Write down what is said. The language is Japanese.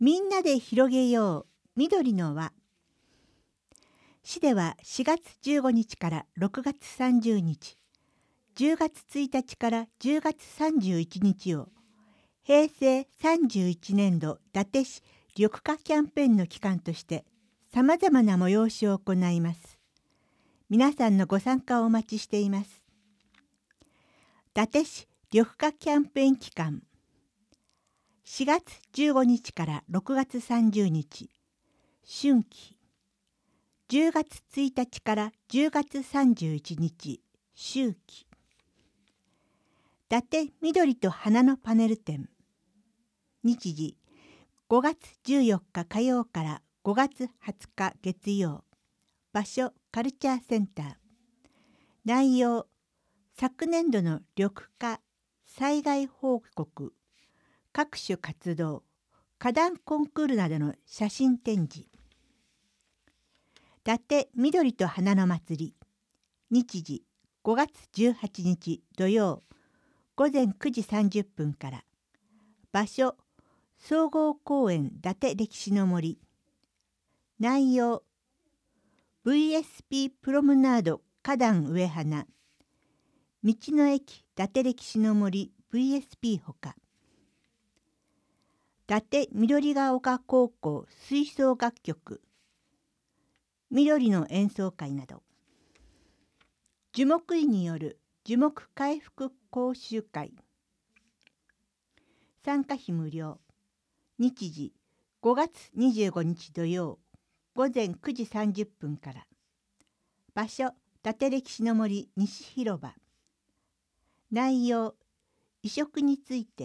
みんなで広げよう緑の輪。市では4月15日から6月30日、10月1日から10月31日を平成31年度伊達市緑化キャンペーンの期間としてさまざまな催しを行います。皆さんのご参加をお待ちしています。伊達市緑化キャンペーン期間4月15日から6月30日春季、10月1日から10月31日秋季。伊達緑と花のパネル展。日時5月14日火曜から5月20日月曜。場所カルチャーセンター。内容昨年度の緑化、災害報告、各種活動、花壇コンクールなどの写真展示。伊達緑と花の祭り。日時5月18日土曜午前9時30分から。場所総合公園伊達歴史の森。内容 VSP プロムナード花壇植え花。道の駅伊達歴史の森 VSP ほか。伊達緑が丘高校吹奏楽曲。緑の演奏会など。樹木医による樹木回復講習会。参加費無料。日時5月25日土曜午前9時30分から。場所伊達歴史の森西広場。内容移植について